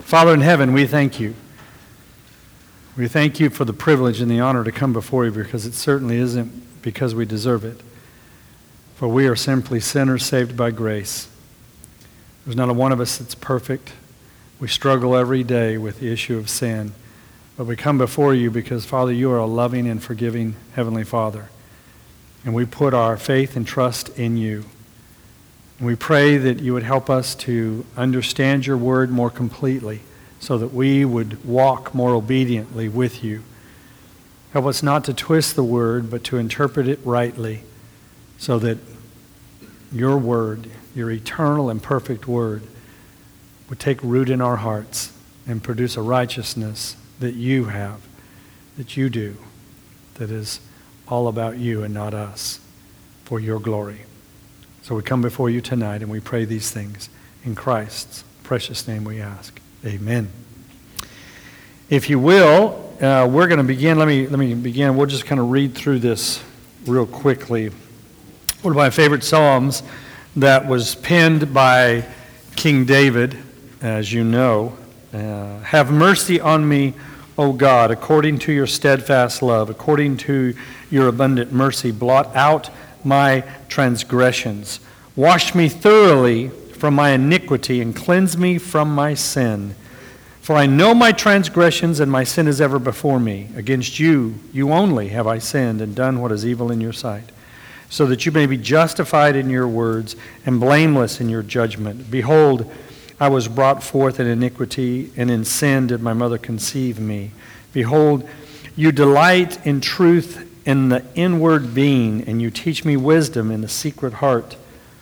Father in heaven, we thank you. We thank you for the privilege and the honor to come before you, because it certainly isn't because we deserve it. For we are simply sinners saved by grace. There's not a one of us that's perfect. We struggle every day with the issue of sin. But we come before you because, Father, you are a loving and forgiving Heavenly Father. And we put our faith and trust in you. And we pray that you would help us to understand your word more completely so that we would walk more obediently with you. Help us not to twist the word, but to interpret it rightly so that your word, your eternal and perfect word, would take root in our hearts and produce a righteousness that you have, that you do, that is all about you and not us, for your glory. So we come before you tonight and we pray these things in Christ's precious name we ask. Amen. If you will, we're going to begin. Let me begin. We'll just kind of read through this real quickly. One of my favorite psalms that was penned by King David, as you know. Have mercy on me, O God, according to your steadfast love, according to your abundant mercy, blot out my transgressions. Wash me thoroughly from my iniquity and cleanse me from my sin. For I know my transgressions, and my sin is ever before me. Against you, you only have I sinned and done what is evil in your sight, so that you may be justified in your words and blameless in your judgment. Behold, I was brought forth in iniquity, and in sin did my mother conceive me. Behold, you delight in truth in the inward being, and you teach me wisdom in the secret heart.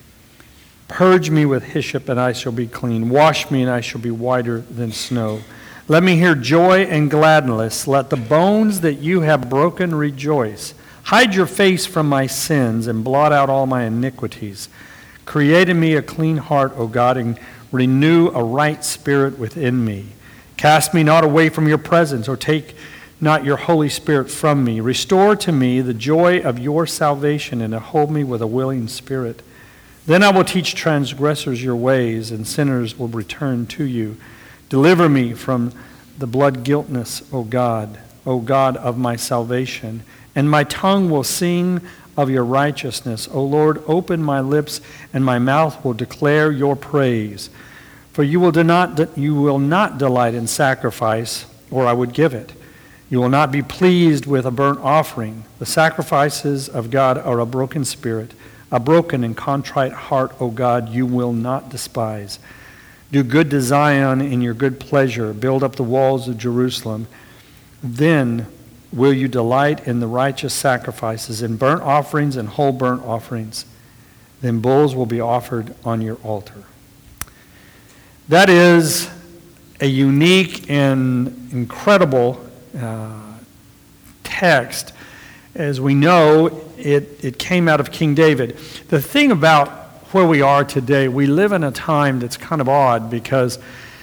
Purge me with hyssop, and I shall be clean. Wash me, and I shall be whiter than snow. Let me hear joy and gladness. Let the bones that you have broken rejoice. Hide your face from my sins, and blot out all my iniquities. Create in me a clean heart, O God, and renew a right spirit within me. Cast me not away from your presence, or take not your Holy Spirit from me. Restore to me the joy of your salvation, and hold me with a willing spirit. Then I will teach transgressors your ways, and sinners will return to you. Deliver me from the blood guiltness, O God of my salvation, and my tongue will sing of your righteousness. O Lord, open my lips, and my mouth will declare your praise. For you will not delight in sacrifice, or I would give it. You will not be pleased with a burnt offering. The sacrifices of God are a broken spirit, a broken and contrite heart, O God, you will not despise. Do good to Zion in your good pleasure. Build up the walls of Jerusalem. Then will you delight in the righteous sacrifices, in burnt offerings and whole burnt offerings. Then bulls will be offered on your altar. That is a unique and incredible text. As we know, it came out of King David. The thing about where we are today, we live in a time that's kind of odd because,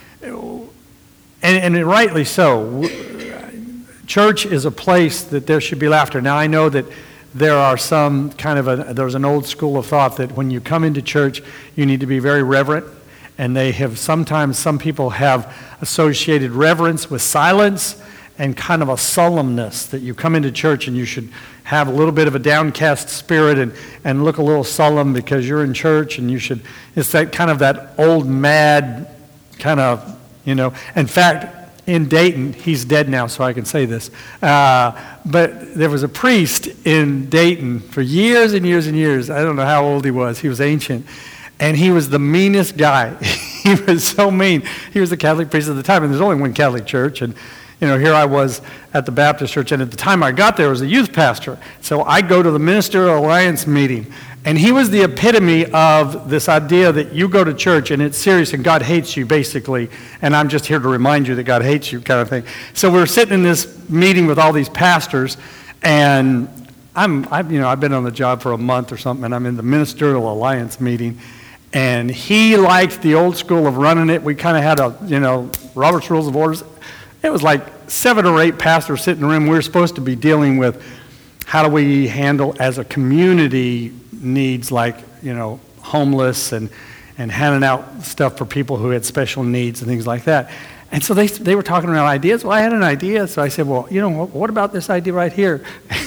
and rightly so, church is a place that there should be laughter. Now, I know that there are some there's an old school of thought that when you come into church, you need to be very reverent. And some people have associated reverence with silence and kind of a solemnness, that you come into church and you should have a little bit of a downcast spirit and look a little solemn because you're in church, and it's that kind of that old mad kind of, In fact, in Dayton, he's dead now, so I can say this, but there was a priest in Dayton for years and years and years. I don't know how old he was. He was ancient. And he was the meanest guy. He was so mean. He was the Catholic priest at the time, and there's only one Catholic church, and here I was at the Baptist church, and at the time I got there, I was a youth pastor. So I go to the Ministerial Alliance meeting, and he was the epitome of this idea that you go to church, and it's serious, and God hates you, basically, and I'm just here to remind you that God hates you, kind of thing. So we're sitting in this meeting with all these pastors, and I've been on the job for a month or something, and I'm in the Ministerial Alliance meeting, and he liked the old school of running it. We kind of had Robert's Rules of Orders. It was like 7 or 8 pastors sitting in the room. We were supposed to be dealing with how do we handle as a community needs like, homeless and handing out stuff for people who had special needs and things like that. And so they were talking about ideas. Well, I had an idea, so I said, well, what about this idea right here?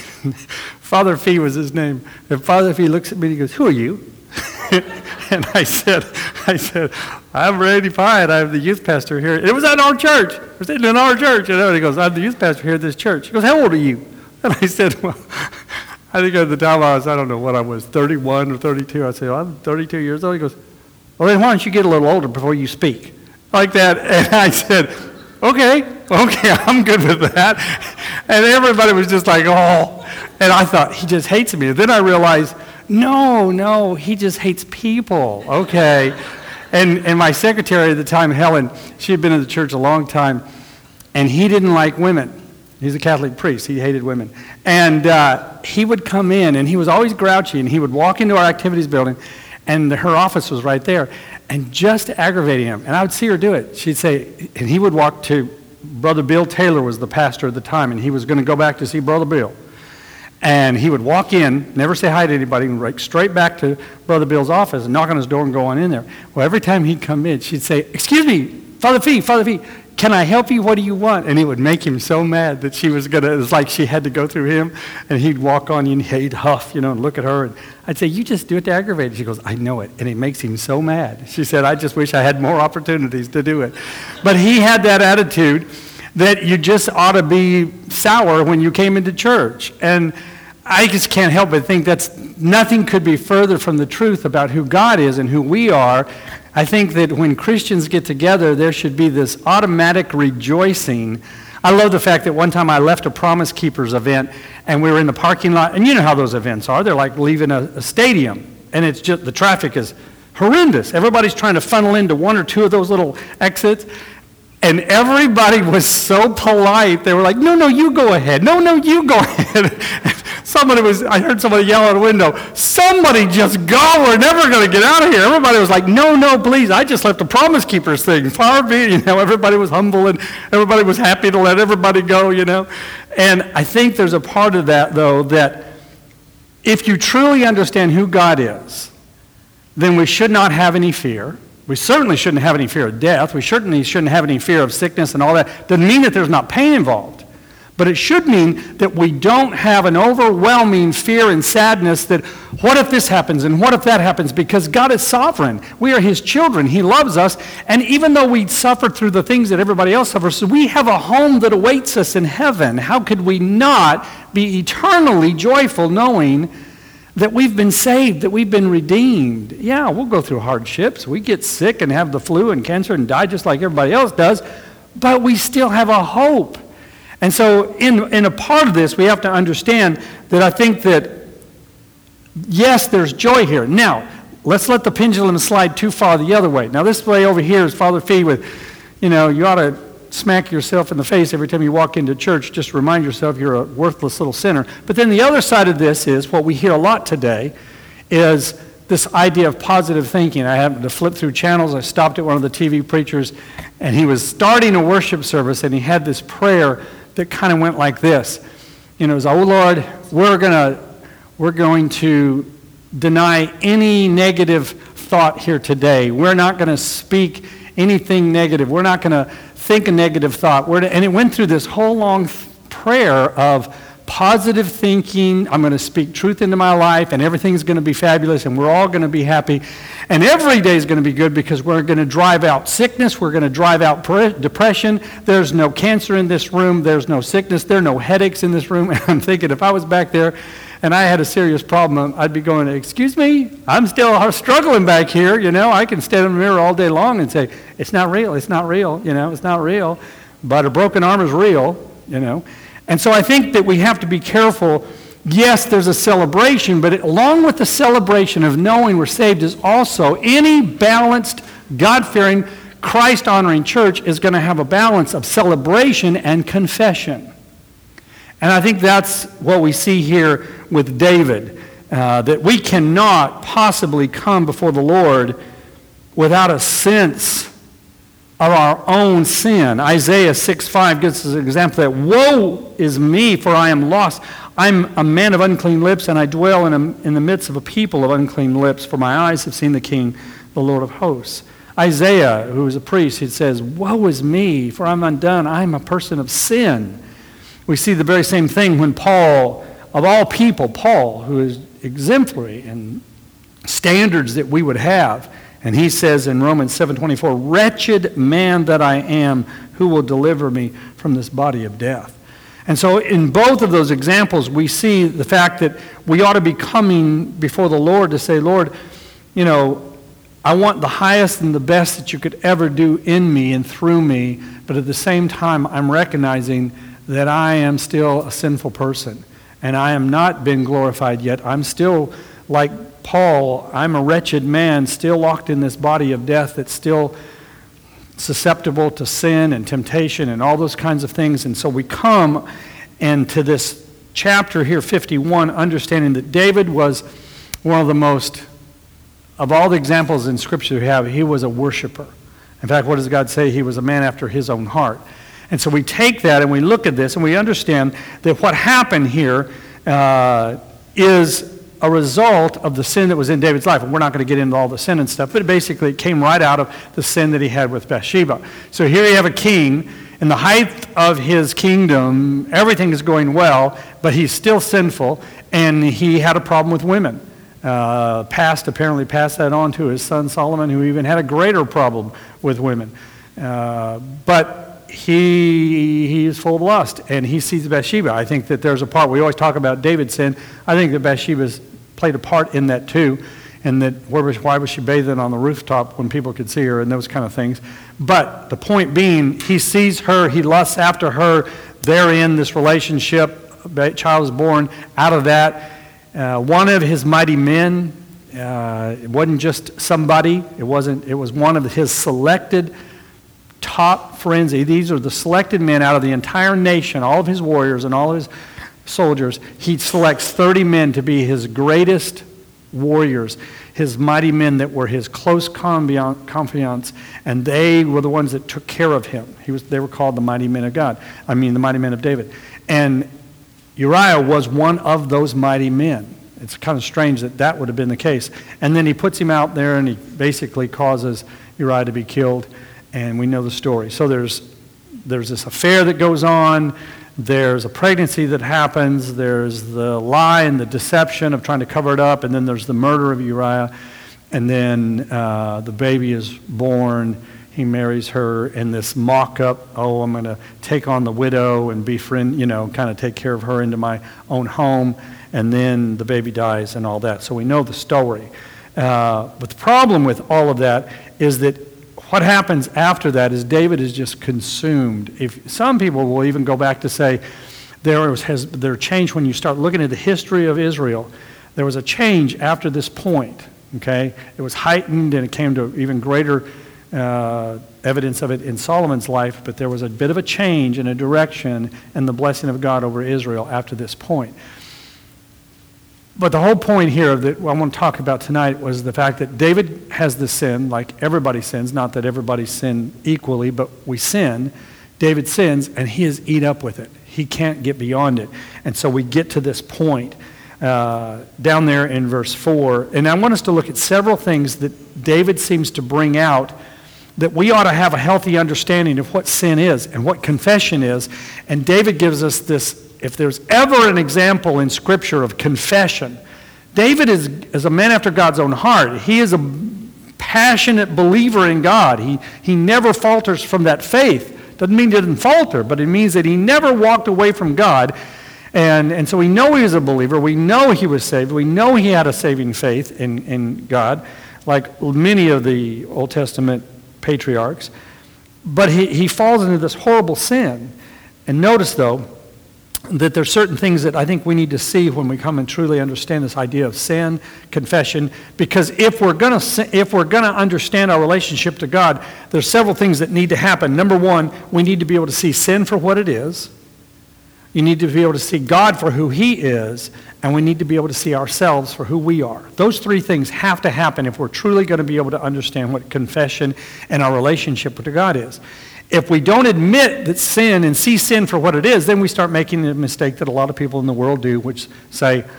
Father Fee was his name. And Father Fee looks at me and he goes, who are you? And I said, I'm Randy Pye, and I'm the youth pastor here. It was at our church. It was in our church. And he goes, I'm the youth pastor here at this church. He goes, how old are you? And I said, well, I think at the time I don't know what I was, 31 or 32. I said, well, I'm 32 years old. He goes, well, then why don't you get a little older before you speak? Like that. And I said, okay, I'm good with that. And everybody was just like, oh. And I thought, he just hates me. And then I realized, no, he just hates people. Okay. And my secretary at the time, Helen, she had been in the church a long time, and he didn't like women. He's a Catholic priest. He hated women. And he would come in, and he was always grouchy, and he would walk into our activities building, and her office was right there. And just to aggravate him, and I would see her do it. She'd say, and he would walk to, Brother Bill Taylor was the pastor at the time, and he was going to go back to see Brother Bill. And he would walk in, never say hi to anybody, and right straight back to Brother Bill's office and knock on his door and go on in there. Well, every time he'd come in, she'd say, excuse me, Father Fee, can I help you? What do you want? And it would make him so mad that it was like she had to go through him, and he'd walk on you, and he'd huff, and look at her. And I'd say, you just do it to aggravate. She goes, I know it, and it makes him so mad. She said, I just wish I had more opportunities to do it. But he had that attitude that you just ought to be sour when you came into church. And I just can't help but think nothing could be further from the truth about who God is and who we are. I think that when Christians get together, there should be this automatic rejoicing. I love the fact that one time I left a Promise Keepers event, and we were in the parking lot, and you know how those events are. They're like leaving a stadium, and it's just the traffic is horrendous. Everybody's trying to funnel into one or two of those little exits. And everybody was so polite. They were like, no, you go ahead. No, you go ahead. I heard somebody yell out a window, somebody just go. We're never going to get out of here. Everybody was like, no, please. I just left a Promise Keepers thing. Far be it. Everybody was humble and everybody was happy to let everybody go, And I think there's a part of that, though, that if you truly understand who God is, then we should not have any fear. We certainly shouldn't have any fear of death. We certainly shouldn't have any fear of sickness and all that. Doesn't mean that there's not pain involved. But it should mean that we don't have an overwhelming fear and sadness that, what if this happens and what if that happens? Because God is sovereign. We are His children. He loves us. And even though we suffer through the things that everybody else suffers, we have a home that awaits us in heaven. How could we not be eternally joyful knowing that we've been saved, that we've been redeemed? Yeah, we'll go through hardships. We get sick and have the flu and cancer and die just like everybody else does, but we still have a hope. And so in a part of this, we have to understand that I think that, yes, there's joy here. Now, let's let the pendulum slide too far the other way. Now, this way over here is Father Fee with, you ought to smack yourself in the face every time you walk into church. Just remind yourself you're a worthless little sinner. But then the other side of this is, what we hear a lot today, is this idea of positive thinking. I happened to flip through channels. I stopped at one of the TV preachers, and he was starting a worship service, and he had this prayer that kind of went like this. It was, oh Lord, we're going to deny any negative thought here today. We're not going to speak anything negative. We're not going to think a negative thought. And it went through this whole long prayer of positive thinking. I'm going to speak truth into my life, and everything's going to be fabulous, and we're all going to be happy. And every day is going to be good because we're going to drive out sickness. We're going to drive out depression. There's no cancer in this room. There's no sickness. There are no headaches in this room. And I'm thinking, if I was back there and I had a serious problem, I'd be going, excuse me, I'm still struggling back here. I can stand in the mirror all day long and say, it's not real. It's not real. It's not real. But a broken arm is real, And so I think that we have to be careful. Yes, there's a celebration, but along with the celebration of knowing we're saved is also any balanced, God-fearing, Christ-honoring church is going to have a balance of celebration and confession. And I think that's what we see here with David, that we cannot possibly come before the Lord without a sense of our own sin. Isaiah 6:5 gives us an example that, woe is me, for I am lost. I'm a man of unclean lips, and I dwell in the midst of a people of unclean lips, for my eyes have seen the King, the Lord of hosts. Isaiah, who was a priest, he says, "Woe is me, for I'm undone. I am a person of sin." We see the very same thing when Paul, of all people, Paul, who is exemplary in standards that we would have, and he says in Romans 7:24, "Wretched man that I am, who will deliver me from this body of death?" And so in both of those examples, we see the fact that we ought to be coming before the Lord to say, "Lord, you know, I want the highest and the best that you could ever do in me and through me, but at the same time, I'm recognizing that I am still a sinful person, and I am not been glorified yet. I'm still, like Paul, I'm a wretched man, still locked in this body of death that's still susceptible to sin and temptation and all those kinds of things." And so we come into this chapter here, 51, understanding that David was one of the most, of all the examples in Scripture we have, he was a worshiper. In fact, what does God say? He was a man after his own heart. And so we take that and we look at this and we understand that what happened here is a result of the sin that was in David's life. And we're not going to get into all the sin and stuff, but basically it came right out of the sin that he had with Bathsheba. So here you have a king. In the height of his kingdom, everything is going well, but he's still sinful, and he had a problem with women. Apparently passed that on to his son Solomon, who even had a greater problem with women. But he is full of lust, and he sees Bathsheba. I think that there's a part, we always talk about David's sin. I think that Bathsheba's played a part in that too, and that why was she bathing on the rooftop when people could see her and those kind of things. But the point being, he sees her, he lusts after her, they're in this relationship, a child is born out of that. One of his mighty men, it wasn't just somebody, it was one of his selected top friends. These are the selected men out of the entire nation, all of his warriors and all of his soldiers. He selects 30 men to be his greatest warriors, his mighty men that were his close confidants, and they were the ones that took care of him. They were called the mighty men of God. The mighty men of David. And Uriah was one of those mighty men. It's kind of strange that would have been the case. And then he puts him out there and he basically causes Uriah to be killed, and we know the story. So there's this affair that goes on. There's a pregnancy that happens, there's the lie and the deception of trying to cover it up, and then there's the murder of Uriah, and then the baby is born, he marries her, and this mock-up, I'm going to take on the widow and befriend, kind of take care of her into my own home, and then the baby dies and all that. So we know the story. But the problem with all of that is that what happens after that is David is just consumed. If some people will even go back to say there change when you start looking at the history of Israel. There was a change after this point. Okay, it was heightened and it came to even greater evidence of it in Solomon's life. But there was a bit of a change in a direction and the blessing of God over Israel after this point. But the whole point here that I want to talk about tonight was the fact that David has the sin, like everybody sins, not that everybody sin equally, but we sin. David sins, and he is eat up with it. He can't get beyond it. And so we get to this point down there in verse 4. And I want us to look at several things that David seems to bring out that we ought to have a healthy understanding of what sin is and what confession is. And David gives us this. If there's ever an example in Scripture of confession, David is a man after God's own heart. He is a passionate believer in God. He never falters from that faith. Doesn't mean he didn't falter, but it means that he never walked away from God. And so we know he was a believer. We know he was saved. We know he had a saving faith in God, like many of the Old Testament patriarchs. But he falls into this horrible sin. And notice, though, that there's certain things that I think we need to see when we come and truly understand this idea of sin, confession, because if we're going to understand our relationship to God, there's several things that need to happen. Number one, we need to be able to see sin for what it is. You need to be able to see God for who he is, and we need to be able to see ourselves for who we are. Those three things have to happen if we're truly going to be able to understand what confession and our relationship to God is. If we don't admit that sin and see sin for what it is, then we start making the mistake that a lot of people in the world do, which say,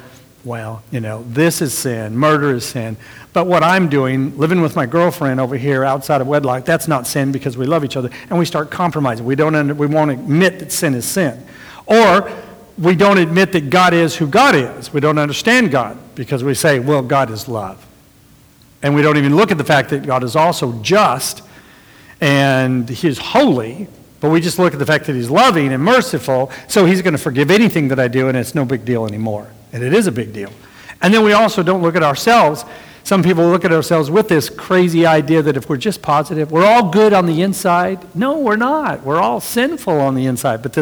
well, this is sin, murder is sin. But what I'm doing, living with my girlfriend over here outside of wedlock, that's not sin because we love each other. And we start compromising. We won't admit that sin is sin. Or we don't admit that God is who God is. We don't understand God because we say, well, God is love. And we don't even look at the fact that God is also just and He is holy, but we just look at the fact that He's loving and merciful, so He's going to forgive anything that I do, and it's no big deal anymore. And it is a big deal. And then we also don't look at ourselves. Some people look at ourselves with this crazy idea that if we're just positive, we're all good on the inside. No, we're not. We're all sinful on the inside. But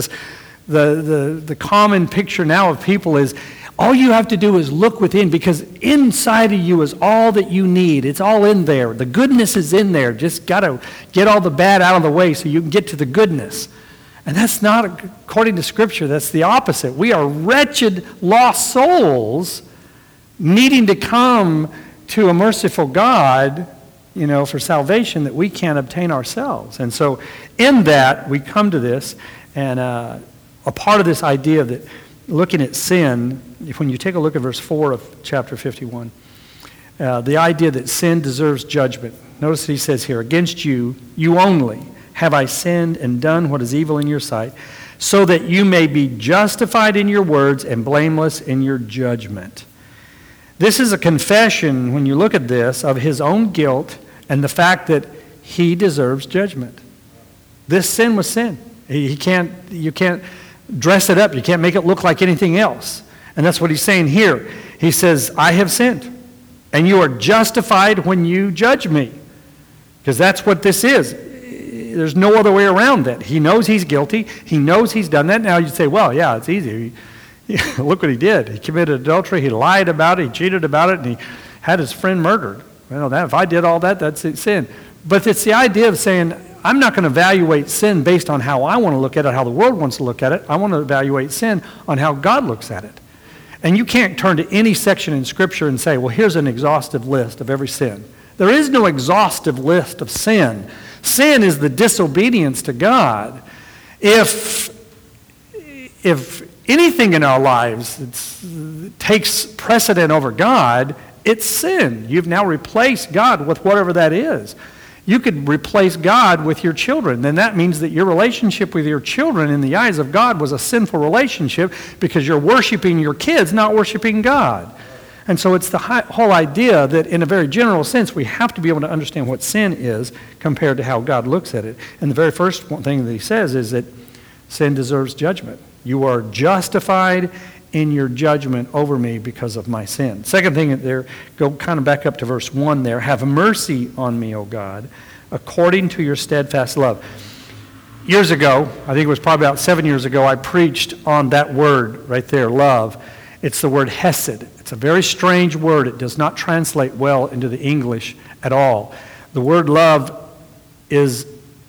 the common picture now of people is, all you have to do is look within, because inside of you is all that you need. It's all in there. The goodness is in there. Just got to get all the bad out of the way so you can get to the goodness. And that's not, according to Scripture, that's the opposite. We are wretched, lost souls needing to come to a merciful God, for salvation that we can't obtain ourselves. And so in that, we come to this, and a part of this idea that looking at sin, when you take a look at verse 4 of chapter 51, the idea that sin deserves judgment. Notice he says here, against you, you only, have I sinned and done what is evil in your sight, so that you may be justified in your words and blameless in your judgment. This is a confession, when you look at this, of his own guilt and the fact that he deserves judgment. This sin was sin. You can't dress it up. You can't make it look like anything else. And that's what he's saying here. He says, I have sinned, and you are justified when you judge me. Because that's what this is. There's no other way around that. He knows he's guilty. He knows he's done that. Now you say, well, yeah, it's easy. Look what he did. He committed adultery. He lied about it. He cheated about it. And he had his friend murdered. Well, if I did all that, that's sin. But it's the idea of saying, I'm not going to evaluate sin based on how I want to look at it, how the world wants to look at it. I want to evaluate sin on how God looks at it. And you can't turn to any section in Scripture and say, well, here's an exhaustive list of every sin. There is no exhaustive list of sin. Sin is the disobedience to God. If anything in our lives takes precedent over God, it's sin. You've now replaced God with whatever that is. You could replace God with your children. Then that means that your relationship with your children in the eyes of God was a sinful relationship because you're worshiping your kids, not worshiping God. And so it's the whole idea that in a very general sense, we have to be able to understand what sin is compared to how God looks at it. And the very first thing that he says is that sin deserves judgment. You are justified in your judgment over me because of my sin. Second thing there, go kind of back up to verse 1 there. Have mercy on me, O God, according to your steadfast love. Years ago, I think it was probably about 7 years ago, I preached on that word right there, love. It's the word hesed. It's a very strange word. It does not translate well into the English at all. The word love is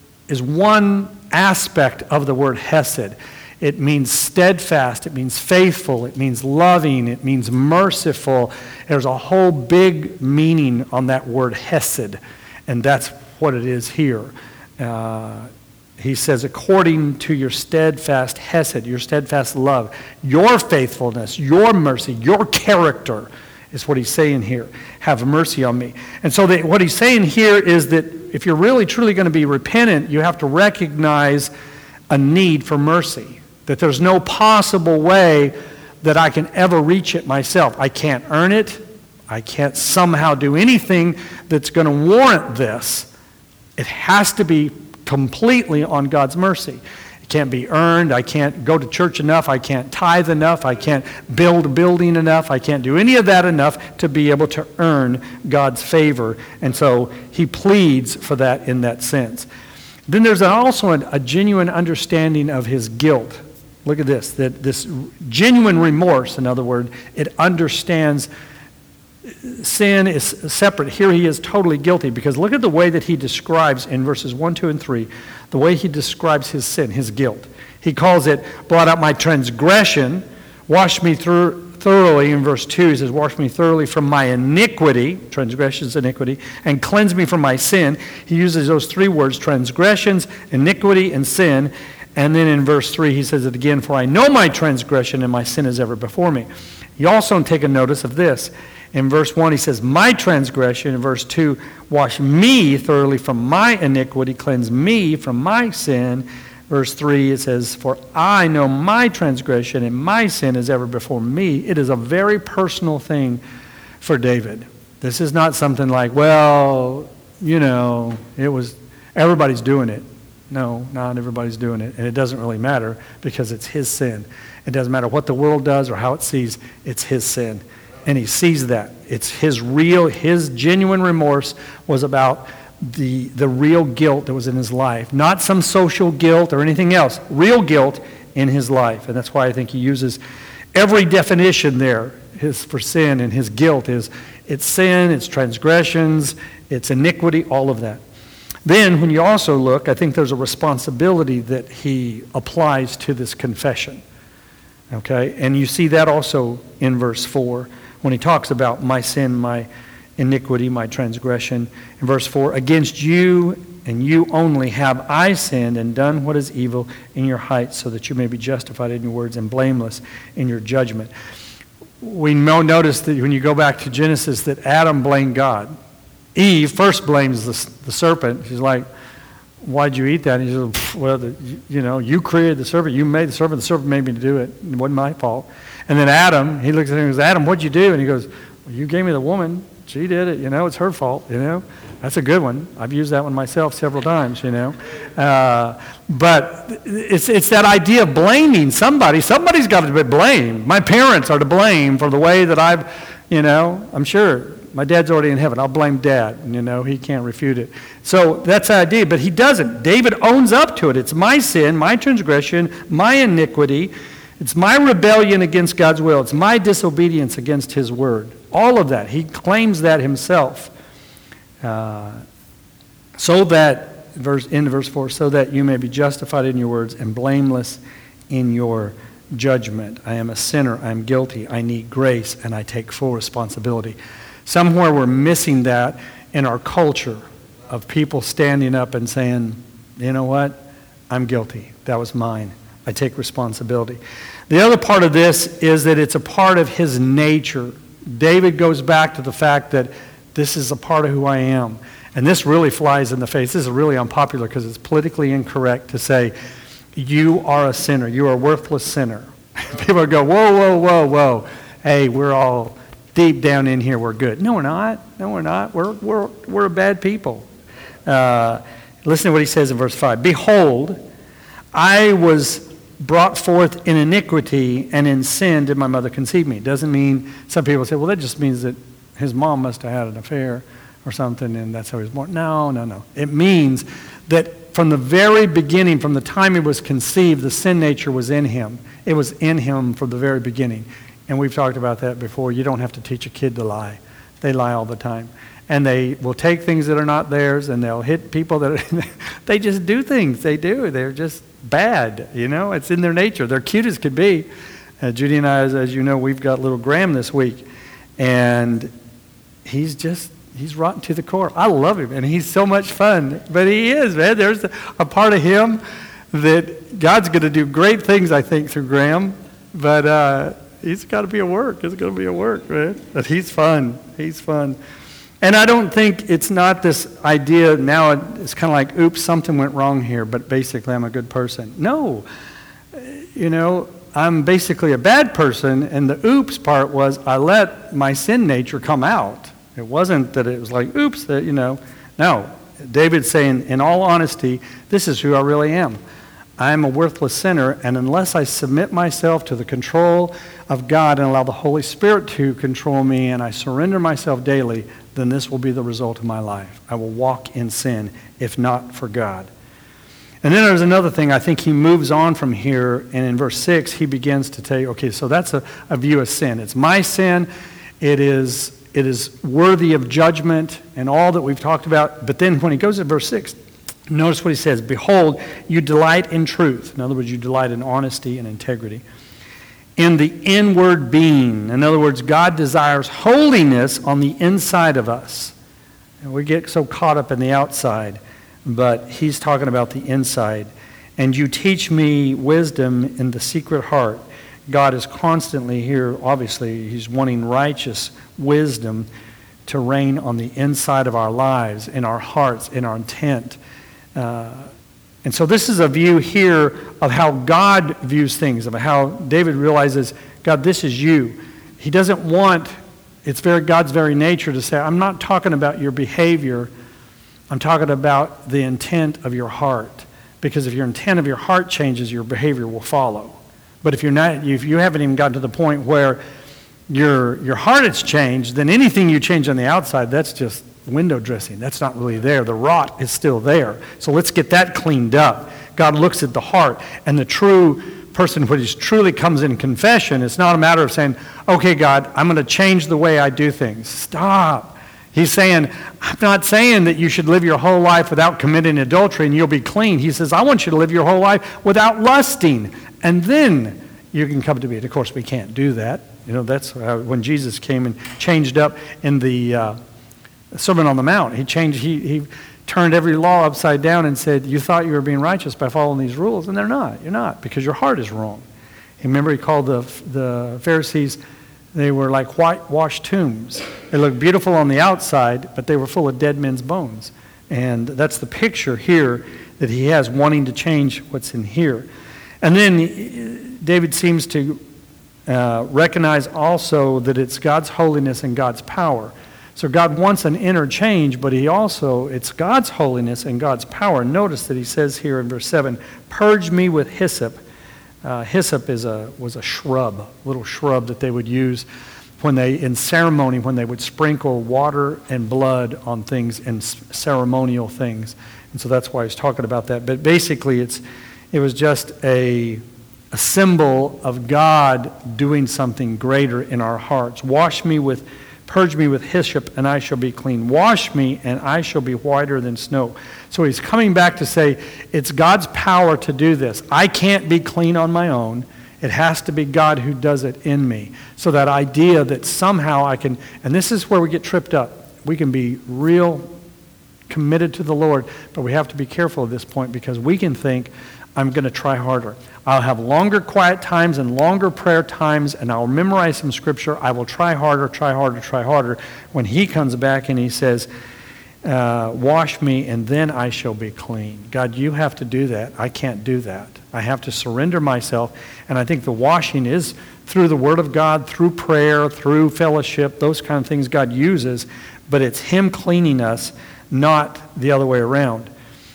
one aspect of the word hesed. It means steadfast, it means faithful, it means loving, it means merciful. There's a whole big meaning on that word hesed, and that's what it is here. He says, according to your steadfast hesed, your steadfast love, your faithfulness, your mercy, your character is what he's saying here. Have mercy on me. And so what he's saying here is that if you're really truly going to be repentant, you have to recognize a need for mercy. That there's no possible way that I can ever reach it myself. I can't earn it. I can't somehow do anything that's going to warrant this. It has to be completely on God's mercy. It can't be earned. I can't go to church enough. I can't tithe enough. I can't build a building enough. I can't do any of that enough to be able to earn God's favor. And so he pleads for that in that sense. Then there's also a genuine understanding of his guilt. Look at this, that this genuine remorse, in other words, it understands sin is separate. Here he is totally guilty, because look at the way that he describes in verses 1, 2, and 3, the way he describes his sin, his guilt. He calls it, blot out my transgression, wash me thoroughly, in verse 2, he says, wash me thoroughly from my iniquity, transgressions, iniquity, and cleanse me from my sin. He uses those three words, transgressions, iniquity, and sin. And then in verse 3, he says it again, for I know my transgression and my sin is ever before me. You also take a notice of this. In verse 1, he says, my transgression. In verse 2, wash me thoroughly from my iniquity, cleanse me from my sin. Verse 3, it says, for I know my transgression and my sin is ever before me. It is a very personal thing for David. This is not something like, well, everybody's doing it. No, not everybody's doing it. And it doesn't really matter because it's his sin. It doesn't matter what the world does or how it sees, it's his sin. And he sees that. It's his genuine remorse was about the real guilt that was in his life. Not some social guilt or anything else. Real guilt in his life. And that's why I think he uses every definition there for sin, and his guilt is it's sin, it's transgressions, it's iniquity, all of that. Then when you also look, I think there's a responsibility that he applies to this confession. Okay? And you see that also in verse 4 when he talks about my sin, my iniquity, my transgression. In verse 4, against you and you only have I sinned and done what is evil in your height, so that you may be justified in your words and blameless in your judgment. We notice that when you go back to Genesis that Adam blamed God. Eve first blames the serpent. She's like, why'd you eat that? And he says, well, you created the serpent. You made the serpent. The serpent made me to do it. It wasn't my fault. And then Adam, he looks at him and goes, Adam, what'd you do? And he goes, well, you gave me the woman. She did it. It's her fault. That's a good one. I've used that one myself several times, But it's that idea of blaming somebody. Somebody's got to be blamed. My parents are to blame for the way that I'm sure. My dad's already in heaven. I'll blame Dad. He can't refute it. So that's the idea. But he doesn't. David owns up to it. It's my sin, my transgression, my iniquity. It's my rebellion against God's will. It's my disobedience against his word. All of that. He claims that himself. So that, in verse 4, so that you may be justified in your words and blameless in your judgment. I am a sinner. I am guilty. I need grace, and I take full responsibility. Somewhere we're missing that in our culture of people standing up and saying, you know what? I'm guilty. That was mine. I take responsibility. The other part of this is that it's a part of his nature. David goes back to the fact that this is a part of who I am. And this really flies in the face. This is really unpopular because it's politically incorrect to say, you are a sinner. You are a worthless sinner. People go, whoa, whoa, whoa, whoa. Hey, we're all deep down in here, we're good. No, we're not. No, we're not. We're a bad people. Listen to what he says in verse 5. Behold, I was brought forth in iniquity, and in sin did my mother conceive me. It doesn't mean, some people say, well, that just means that his mom must have had an affair or something, and that's how he was born. No. It means that from the very beginning, from the time he was conceived, the sin nature was in him. It was in him from the very beginning. And we've talked about that before. You don't have to teach a kid to lie. They lie all the time. And they will take things that are not theirs, and they'll hit people that they just do things. They do. They're just bad, It's in their nature. They're cute as could be. Judy and I, as you know, we've got little Graham this week. And he's rotten to the core. I love him, and he's so much fun. But he is, man. There's a part of him that God's going to do great things, I think, through Graham. But he's got to be a work. It's going to be a work, man. But he's fun. He's fun. And I don't think it's not this idea now, it's kind of like, oops, something went wrong here, but basically I'm a good person. No. I'm basically a bad person, and the oops part was I let my sin nature come out. It wasn't that it was like, oops, No. David's saying, in all honesty, this is who I really am. I'm a worthless sinner, and unless I submit myself to the control of God and allow the Holy Spirit to control me, and I surrender myself daily, then this will be the result of my life. I will walk in sin, if not for God. And then there's another thing. I think he moves on from here, and in verse 6, he begins to tell you, okay, so that's a view of sin. It's my sin. It is worthy of judgment and all that we've talked about. But then when he goes to verse 6, notice what he says. Behold, you delight in truth. In other words, you delight in honesty and integrity. In the inward being. In other words, God desires holiness on the inside of us. And we get so caught up in the outside, but he's talking about the inside. and you teach me wisdom in the secret heart. God is constantly here, obviously, he's wanting righteous wisdom to reign on the inside of our lives, in our hearts, in our intent. And so this is a view here of how God views things, of how David realizes, God, this is you. He doesn't want, God's very nature to say, I'm not talking about your behavior, I'm talking about the intent of your heart. Because if your intent of your heart changes, your behavior will follow. But if you haven't even gotten to the point where your heart has changed, then anything you change on the outside, that's just window dressing. That's not really there. The rot is still there. So let's get that cleaned up. God looks at the heart, and the true person who truly comes in confession, it's not a matter of saying, okay, God, I'm going to change the way I do things. Stop. He's saying, I'm not saying that you should live your whole life without committing adultery and you'll be clean. He says, I want you to live your whole life without lusting, and then you can come to me. And of course, we can't do that. That's when Jesus came and changed up in the Sermon on the Mount. He turned every law upside down and said, you thought you were being righteous by following these rules, and they're not. You're not, because your heart is wrong. Remember, he called the Pharisees, they were like whitewashed tombs. They looked beautiful on the outside, but they were full of dead men's bones. And that's the picture here that he has, wanting to change what's in here. And then David seems to recognize also that it's God's holiness and God's power. So God wants an inner change, but it's God's holiness and God's power. Notice that he says here in verse 7, purge me with hyssop. Hyssop was a shrub, little shrub that they would use in ceremony, when they would sprinkle water and blood on things and ceremonial things. And so that's why he's talking about that. But basically it was just a symbol of God doing something greater in our hearts. Purge me with hyssop, and I shall be clean. Wash me, and I shall be whiter than snow. So he's coming back to say, it's God's power to do this. I can't be clean on my own. It has to be God who does it in me. So that idea that somehow I can, and this is where we get tripped up. We can be real committed to the Lord, but we have to be careful at this point, because we can think, I'm going to try harder. I'll have longer quiet times and longer prayer times, and I'll memorize some scripture. I will try harder, try harder, try harder. When he comes back and he says, wash me, and then I shall be clean. God, you have to do that. I can't do that. I have to surrender myself. And I think the washing is through the Word of God, through prayer, through fellowship, those kind of things God uses. But it's him cleaning us, not the other way around.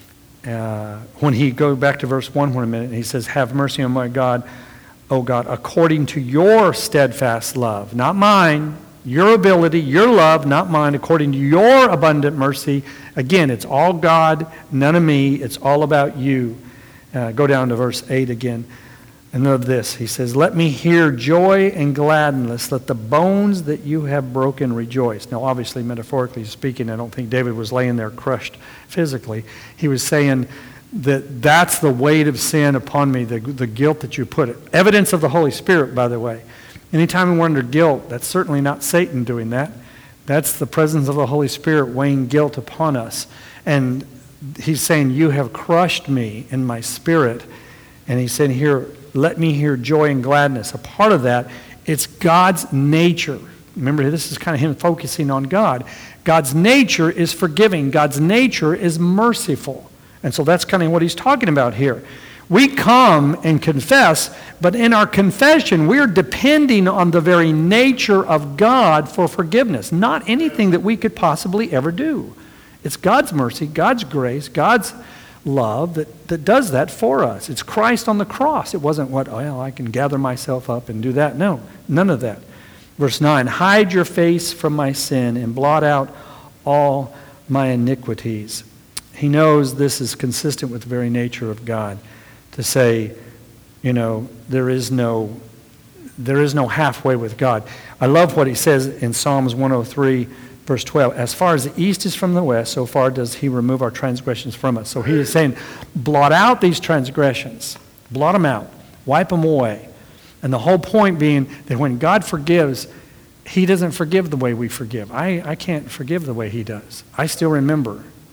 When he goes back to verse 1 for a minute, he says, have mercy on my God, O God, according to your steadfast love, not mine, your ability, your love, not mine, according to your abundant mercy. Again, it's all God, none of me. It's all about you. Go down to verse 8 again. And note this. He says, let me hear joy and gladness. Let the bones that you have broken rejoice. Now, obviously, metaphorically speaking, I don't think David was laying there crushed physically. He was saying that that's the weight of sin upon me, the guilt that you put it. Evidence of the Holy Spirit, by the way. Anytime we're under guilt, that's certainly not Satan doing that. That's the presence of the Holy Spirit weighing guilt upon us. And he's saying, you have crushed me in my spirit. And he said here, let me hear joy and gladness. A part of that, it's God's nature. Remember, this is kind of him focusing on God. God's nature is forgiving. God's nature is merciful. And so that's kind of what he's talking about here. We come and confess, but in our confession, we're depending on the very nature of God for forgiveness, not anything that we could possibly ever do. It's God's mercy, God's grace, God's love that does that for us. It's Christ on the cross. It wasn't I can gather myself up and do that. No, none of that. Verse 9, hide your face from my sin and blot out all my iniquities. He knows this is consistent with the very nature of God to say, there is no halfway with God. I love what he says in Psalms 103, verse 12, as far as the east is from the west, so far does he remove our transgressions from us. So he is saying, blot out these transgressions. Blot them out. Wipe them away. And the whole point being that when God forgives, he doesn't forgive the way we forgive. I can't forgive the way he does. I still remember.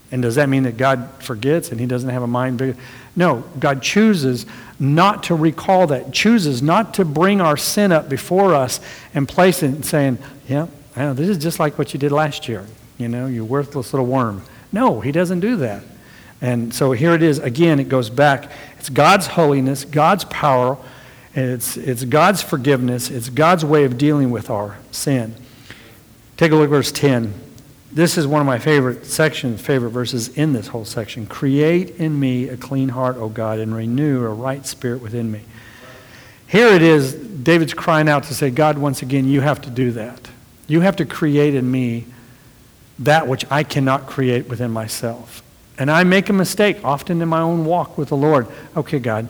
And does that mean that God forgets and he doesn't have a mind big? No, God chooses not to recall that, chooses not to bring our sin up before us and place it and saying, yeah, this is just like what you did last year, you worthless little worm. No, he doesn't do that. And so here it is, again, it goes back. It's God's holiness, God's power, it's God's forgiveness, it's God's way of dealing with our sin. Take a look at verse 10. This is one of my favorite verses in this whole section. Create in me a clean heart, O God, and renew a right spirit within me. Here it is, David's crying out to say, God, once again, you have to do that. You have to create in me that which I cannot create within myself. And I make a mistake often in my own walk with the Lord. Okay, God,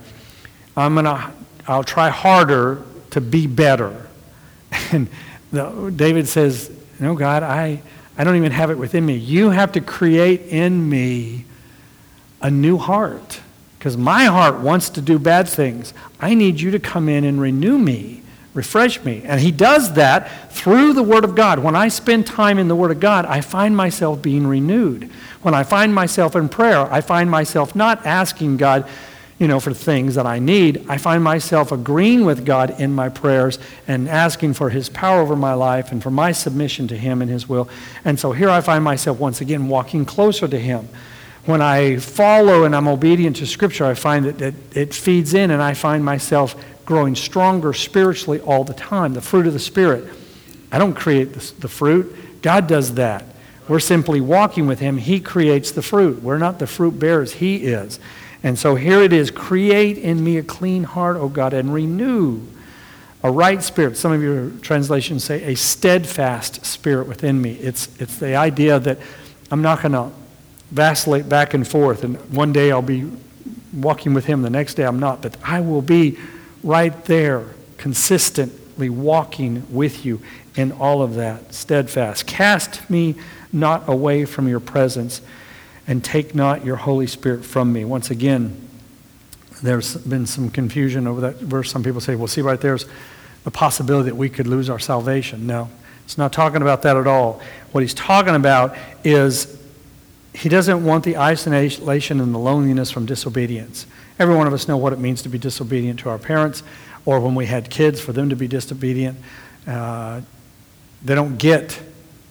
I'll try harder to be better. And David says, no, God, I don't even have it within me. You have to create in me a new heart, because my heart wants to do bad things. I need you to come in and renew me, refresh me. And he does that through the Word of God. When I spend time in the Word of God, I find myself being renewed. When I find myself in prayer, I find myself not asking God, for things that I need. I find myself agreeing with God in my prayers and asking for his power over my life and for my submission to him and his will. And so here I find myself once again walking closer to him. When I follow and I'm obedient to Scripture, I find that it feeds in, and I find myself growing stronger spiritually all the time. The fruit of the Spirit. I don't create the fruit. God does that. We're simply walking with him. He creates the fruit. We're not the fruit bearers. He is. And so here it is, create in me a clean heart, O God, and renew a right spirit. Some of your translations say a steadfast spirit within me. It's the idea that I'm not going to vacillate back and forth, and one day I'll be walking with him, the next day I'm not, but I will be right there, consistently walking with you in all of that, steadfast. Cast me not away from your presence, and take not your Holy Spirit from me. Once again, there's been some confusion over that verse. Some people say, well, see right there's the possibility that we could lose our salvation. No, it's not talking about that at all. What he's talking about is he doesn't want the isolation and the loneliness from disobedience. Every one of us know what it means to be disobedient to our parents, or when we had kids, for them to be disobedient. They don't get,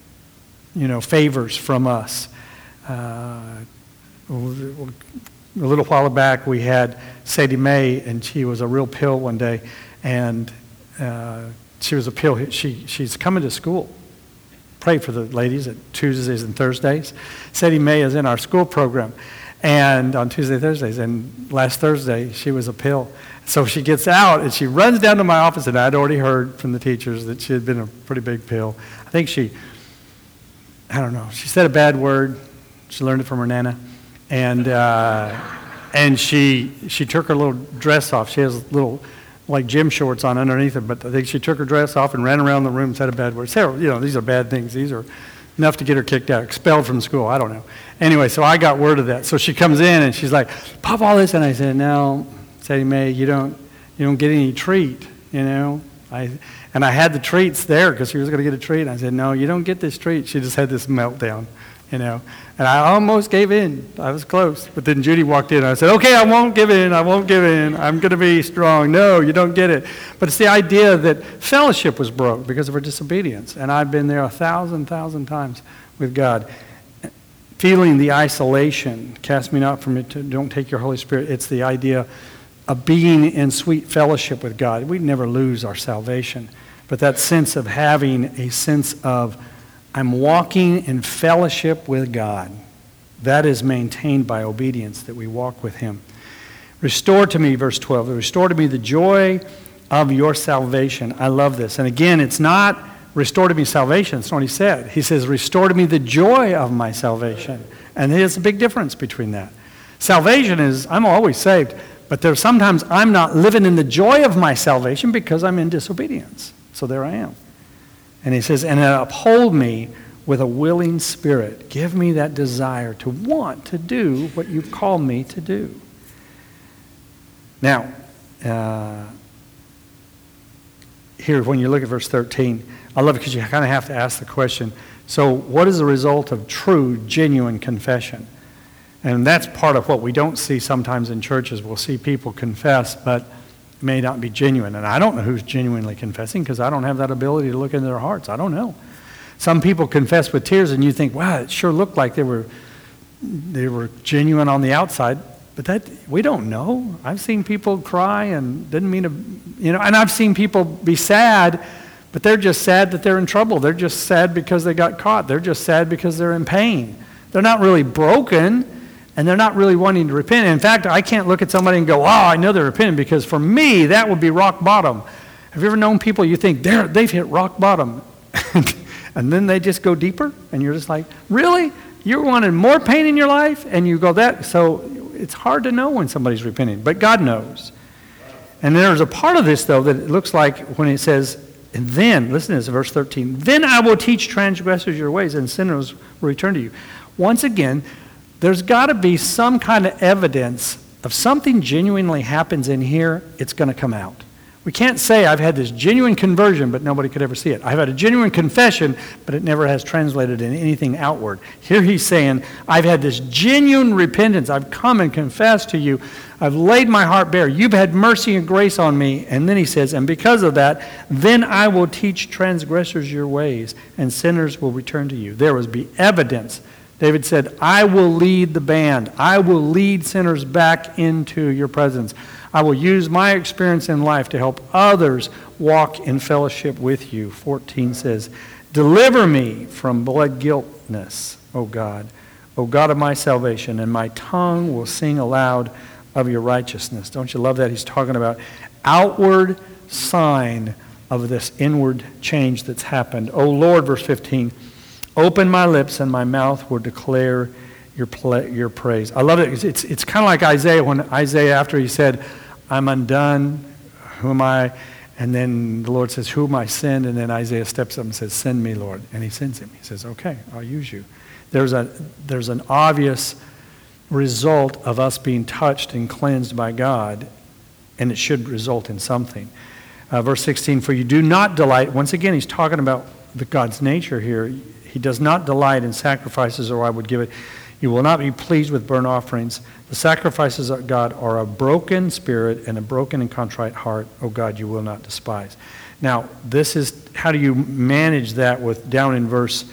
favors from us. A little while back, we had Sadie Mae, and she was a real pill one day, and she was a pill. She's coming to school. Pray for the ladies at Tuesdays and Thursdays. Sadie Mae is in our school program, and on Tuesday, Thursdays, and last Thursday, she was a pill. So she gets out, and she runs down to my office, and I'd already heard from the teachers that she had been a pretty big pill. I think she said a bad word. She learned it from her Nana, and she took her little dress off. She has little like gym shorts on underneath it, but I think she took her dress off and ran around the room and said a bad word. Sarah, these are bad things. These are enough to get her kicked out, expelled from school. I don't know. Anyway, so I got word of that. So she comes in and she's like, "Pop all this," and I said, "No, Sadie Mae, you don't get any treat, And I had the treats there because she was going to get a treat. And I said, "No, you don't get this treat." She just had this meltdown. And I almost gave in. I was close. But then Judy walked in, and I said, "Okay, I won't give in. I won't give in. I'm going to be strong." No, you don't get it. But it's the idea that fellowship was broke because of her disobedience. And I've been there 1,000 times with God. Feeling the isolation, cast me not from it, don't take your Holy Spirit. It's the idea of being in sweet fellowship with God. We never lose our salvation. But that sense of having a sense of, I'm walking in fellowship with God. That is maintained by obedience, that we walk with him. Restore to me, verse 12, restore to me the joy of your salvation. I love this. And again, it's not restore to me salvation. That's not what he said. He says, restore to me the joy of my salvation. And there's a big difference between that. Salvation is, I'm always saved, but there's sometimes I'm not living in the joy of my salvation because I'm in disobedience. So there I am. And he says, and uphold me with a willing spirit. Give me that desire to want to do what you've called me to do. Now, here, when you look at verse 13, I love it because you kind of have to ask the question, so what is the result of true, genuine confession? And that's part of what we don't see sometimes in churches. We'll see people confess, but it may not be genuine. And I don't know who's genuinely confessing because I don't have that ability to look into their hearts. I don't know. Some people confess with tears, and you think, wow, it sure looked like they were genuine on the outside. But that we don't know. I've seen people cry and didn't mean to, and I've seen people be sad, but they're just sad that they're in trouble. They're just sad because they got caught. They're just sad because they're in pain. They're not really broken. And they're not really wanting to repent. In fact, I can't look at somebody and go, oh, I know they're repenting, because for me, that would be rock bottom. Have you ever known people you think they've hit rock bottom, and then they just go deeper? And you're just like, really? You wanted more pain in your life? And you go that? So it's hard to know when somebody's repenting, but God knows. And there's a part of this, though, that it looks like when it says, and then, listen to this, verse 13, then I will teach transgressors your ways, and sinners will return to you. Once again, there's got to be some kind of evidence of something genuinely happens in here, it's going to come out. We can't say I've had this genuine conversion, but nobody could ever see it. I've had a genuine confession, but it never has translated in anything outward. Here he's saying, I've had this genuine repentance. I've come and confessed to you. I've laid my heart bare. You've had mercy and grace on me. And then he says, and because of that, then I will teach transgressors your ways, and sinners will return to you. There will be evidence. David said, I will lead the band. I will lead sinners back into your presence. I will use my experience in life to help others walk in fellowship with you. 14 says, deliver me from blood guiltness, O God of my salvation, and my tongue will sing aloud of your righteousness. Don't you love that? He's talking about outward sign of this inward change that's happened. O Lord, verse 15, open my lips, and my mouth will declare your praise. I love it. It's kind of like Isaiah, when Isaiah, after he said, I'm undone, who am I? And then the Lord says, who am I sinned? And then Isaiah steps up and says, send me, Lord. And he sends him. He says, okay, I'll use you. There's an obvious result of us being touched and cleansed by God, and it should result in something. Verse 16, for you do not delight. Once again, he's talking about God's nature here. He does not delight in sacrifices, or I would give it. You will not be pleased with burnt offerings. The sacrifices of God are a broken spirit and a broken and contrite heart. O God, you will not despise. Now, this is, how do you manage that with down in verse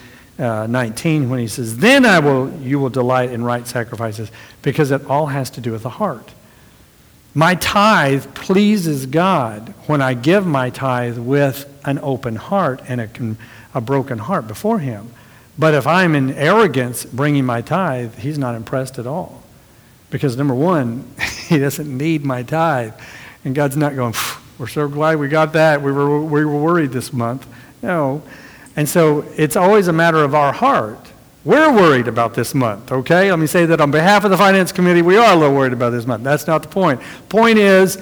19 when he says, then you will delight in right sacrifices, because it all has to do with the heart. My tithe pleases God when I give my tithe with an open heart and a broken heart before him. But if I'm in arrogance bringing my tithe, he's not impressed at all. Because number one, he doesn't need my tithe. And God's not going, we're so glad we got that. We were worried this month. No. And so it's always a matter of our heart. We're worried about this month, okay? Let me say that on behalf of the finance committee, we are a little worried about this month. That's not the point. Point is,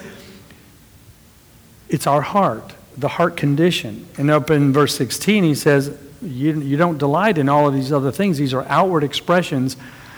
it's our heart, the heart condition. And up in verse 16, he says, you don't delight in all of these other things. These are outward expressions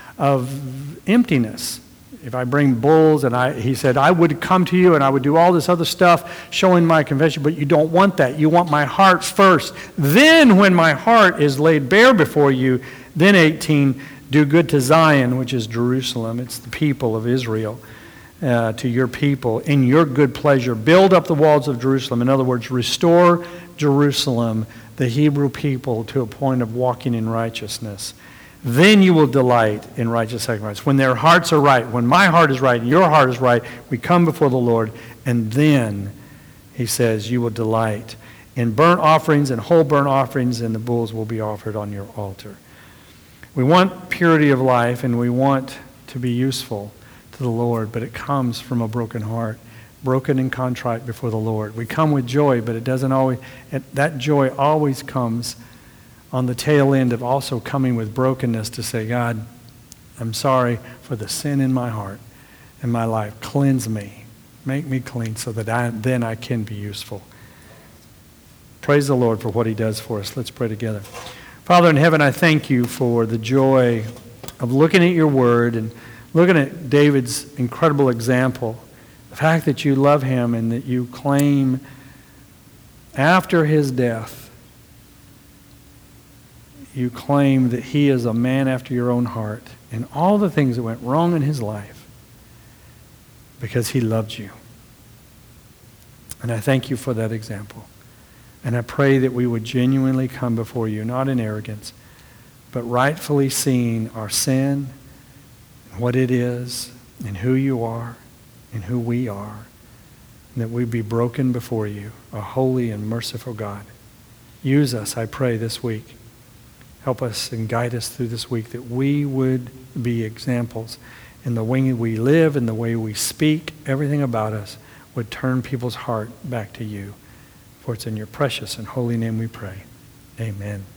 of emptiness. If I bring bulls, and he said, I would come to you and I would do all this other stuff showing my confession, but you don't want that. You want my heart first. Then when my heart is laid bare before you, then 18, do good to Zion, which is Jerusalem. It's the people of Israel, to your people, in your good pleasure. Build up the walls of Jerusalem. In other words, restore Jerusalem, the Hebrew people, to a point of walking in righteousness. Then you will delight in righteous sacrifice. When their hearts are right, when my heart is right, your heart is right, we come before the Lord, and then, he says, you will delight in burnt offerings and whole burnt offerings, and the bulls will be offered on your altar. We want purity of life, and we want to be useful to the Lord, but it comes from a broken heart, broken and contrite before the Lord. We come with joy, but it doesn't always, that joy always comes on the tail end of also coming with brokenness to say, God, I'm sorry for the sin in my heart and my life. Cleanse me. Make me clean so that then I can be useful. Praise the Lord for what he does for us. Let's pray together. Father in heaven, I thank you for the joy of looking at your word and looking at David's incredible example. The fact that you love him and that you claim after his death, you claim that he is a man after your own heart. and all the things that went wrong in his life because he loved you. And I thank you for that example. And I pray that we would genuinely come before you, not in arrogance, but rightfully seeing our sin, and what it is, and who you are, and who we are, and that we be broken before you, a holy and merciful God. Use us, I pray, this week. Help us and guide us through this week that we would be examples in the way we live, in the way we speak, everything about us would turn people's heart back to you. For it's in your precious and holy name we pray. Amen.